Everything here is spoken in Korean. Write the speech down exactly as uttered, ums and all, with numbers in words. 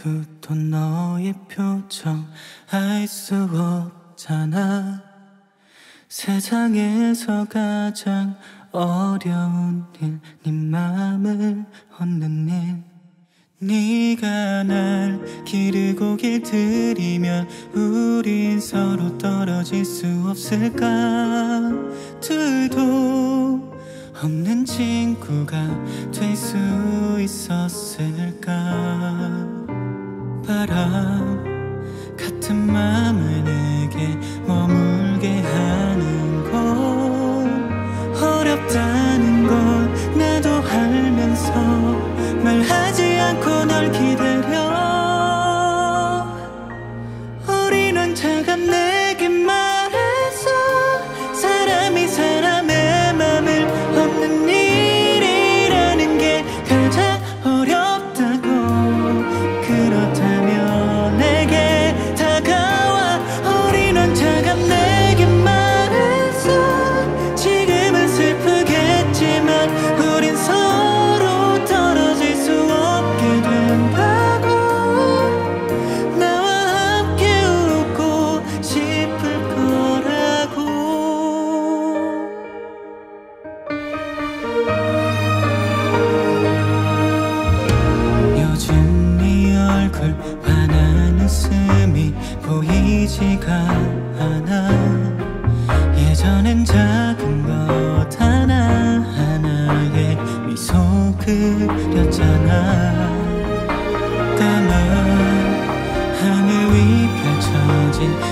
두던 너의 표정 알 수 없잖아. 세상에서 가장 어려운 일, 네 맘을 얻는 일. 네가 날 기르고 길들이면 우린 서로 떨어질 수 없을까. 둘도 없는 친구가 될 수 있었을까. 바람 같은 맘을 내게 머물게 하는 건 어렵다는 걸 나도 알면서 말하지 않고 널 기다려. 어린 왕자가 내게 말했어. 사람이 사람의 맘을 얻는 일이라는 게 가장 어렵다고. 그렇다면 내게 다가와. 어린 왕자가 내게 말했어. 지금은 슬프겠지만 우린 서로 떨어질 수 없게 된다고. 나와 함께 웃고 싶을 거라고. 요즘 네 얼굴 환한 웃음이 보이지가 않아. 예전엔 작은 것 하나하나에 미소 그렸잖아. 까만 하늘 위 펼쳐진